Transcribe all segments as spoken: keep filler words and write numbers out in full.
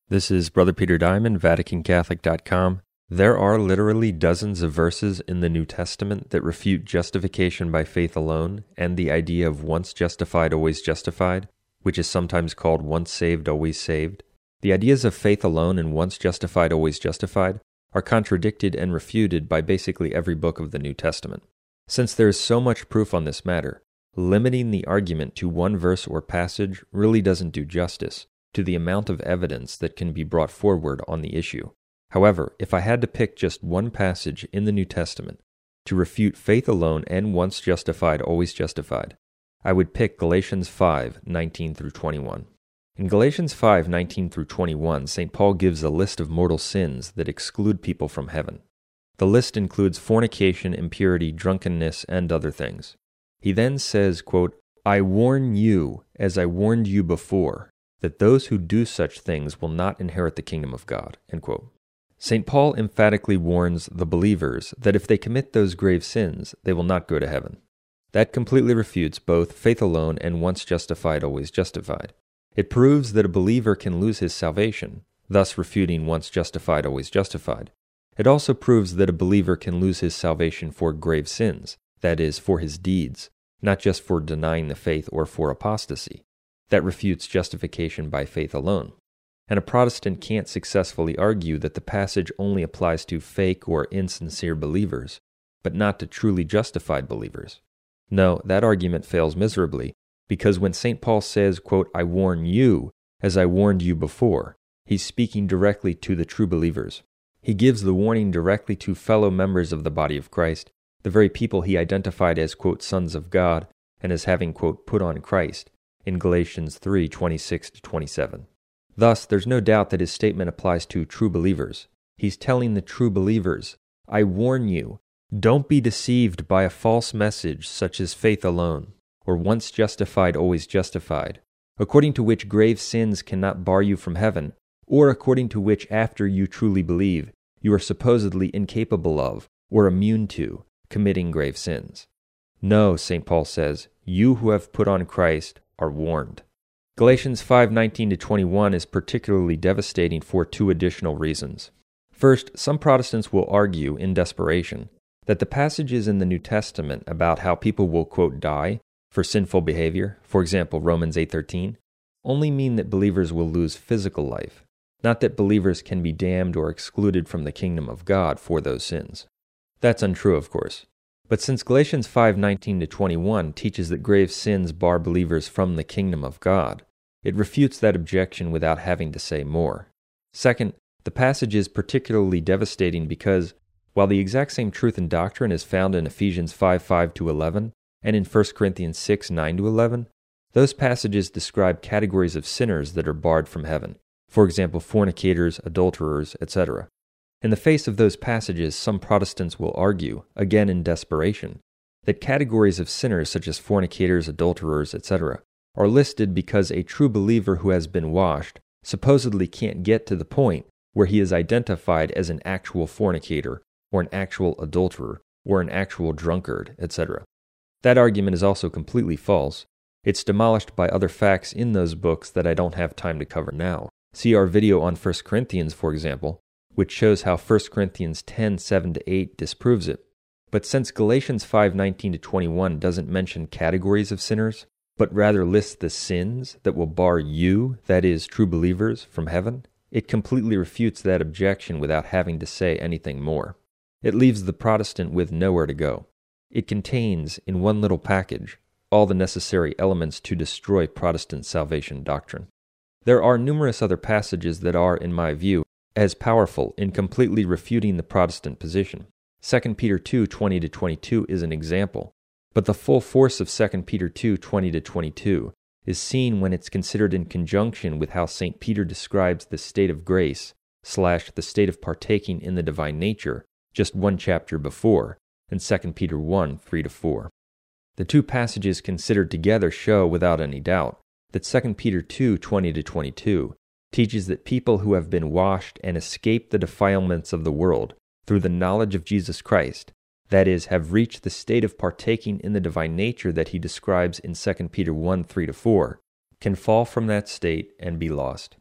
This is Brother Peter Diamond, Vatican Catholic dot com. There are literally dozens of verses in the New Testament that refute justification by faith alone and the idea of once justified, always justified, which is sometimes called once saved, always saved. The ideas of faith alone and once justified, always justified are contradicted and refuted by basically every book of the New Testament. Since there is so much proof on this matter, limiting the argument to one verse or passage really doesn't do justice to the amount of evidence that can be brought forward on the issue. However, if I had to pick just one passage in the New Testament to refute faith alone and once justified, always justified, I would pick Galatians five, nineteen through twenty-one. In Galatians five, nineteen through twenty-one, Saint Paul gives a list of mortal sins that exclude people from heaven. The list includes fornication, impurity, drunkenness, and other things. He then says, quote, "I warn you, as I warned you before, that those who do such things will not inherit the kingdom of God." End quote. Saint Paul emphatically warns the believers that if they commit those grave sins, they will not go to heaven. That completely refutes both faith alone and once justified, always justified. It proves that a believer can lose his salvation, thus refuting once justified, always justified. It also proves that a believer can lose his salvation for grave sins, that is, for his deeds, not just for denying the faith or for apostasy. That refutes justification by faith alone. And a Protestant can't successfully argue that the passage only applies to fake or insincere believers, but not to truly justified believers. No, that argument fails miserably, because when Saint Paul says, quote, "I warn you, as I warned you before," he's speaking directly to the true believers. He gives the warning directly to fellow members of the body of Christ, the very people he identified as, quote, sons of God, and as having, quote, put on Christ, in Galatians three, twenty-six to twenty-seven. Thus, there's no doubt that his statement applies to true believers. He's telling the true believers, "I warn you, don't be deceived by a false message such as faith alone, or once justified, always justified, according to which grave sins cannot bar you from heaven, or according to which after you truly believe, you are supposedly incapable of, or immune to, committing grave sins." No, Saint Paul says, you who have put on Christ are warned. Galatians five, nineteen to twenty-one is particularly devastating for two additional reasons. First, some Protestants will argue, in desperation, that the passages in the New Testament about how people will, quote, die for sinful behavior, for example, Romans eight thirteen, only mean that believers will lose physical life, not that believers can be damned or excluded from the kingdom of God for those sins. That's untrue, of course. But since Galatians five, nineteen to twenty-one teaches that grave sins bar believers from the kingdom of God, it refutes that objection without having to say more. Second, the passage is particularly devastating because, while the exact same truth and doctrine is found in Ephesians five, five to eleven, and in First Corinthians six, nine to eleven, those passages describe categories of sinners that are barred from heaven. For example, fornicators, adulterers, et cetera. In the face of those passages, some Protestants will argue, again in desperation, that categories of sinners such as fornicators, adulterers, et cetera, are listed because a true believer who has been washed supposedly can't get to the point where he is identified as an actual fornicator, or an actual adulterer, or an actual drunkard, et cetera. That argument is also completely false. It's demolished by other facts in those books that I don't have time to cover now. See our video on First Corinthians, for example, which shows how First Corinthians ten, seven to eight disproves it. But since Galatians five, nineteen to twenty-one doesn't mention categories of sinners, but rather lists the sins that will bar you, that is, true believers, from heaven, it completely refutes that objection without having to say anything more. It leaves the Protestant with nowhere to go. It contains, in one little package, all the necessary elements to destroy Protestant salvation doctrine. There are numerous other passages that are, in my view, as powerful in completely refuting the Protestant position. Second Peter two, twenty to twenty-two is an example, but the full force of Second Peter two, twenty to twenty-two is seen when it's considered in conjunction with how Saint Peter describes the state of grace slash the state of partaking in the divine nature just one chapter before, in Second Peter one, three to four. The two passages considered together show, without any doubt, that Second Peter two, twenty to twenty-two teaches that people who have been washed and escaped the defilements of the world through the knowledge of Jesus Christ, that is, have reached the state of partaking in the divine nature that he describes in Second Peter one, three to four, can fall from that state and be lost.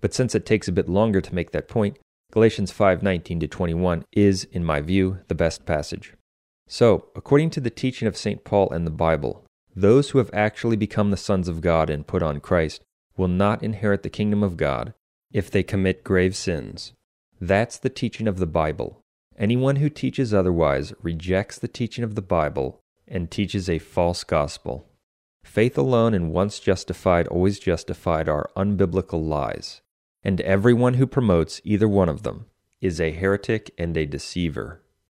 But since it takes a bit longer to make that point, Galatians five nineteen to twenty-one is, in my view, the best passage. So, according to the teaching of Saint Paul and the Bible, those who have actually become the sons of God and put on Christ will not inherit the kingdom of God if they commit grave sins. That's the teaching of the Bible. Anyone who teaches otherwise rejects the teaching of the Bible and teaches a false gospel. Faith alone and once justified, always justified are unbiblical lies, and everyone who promotes either one of them is a heretic and a deceiver.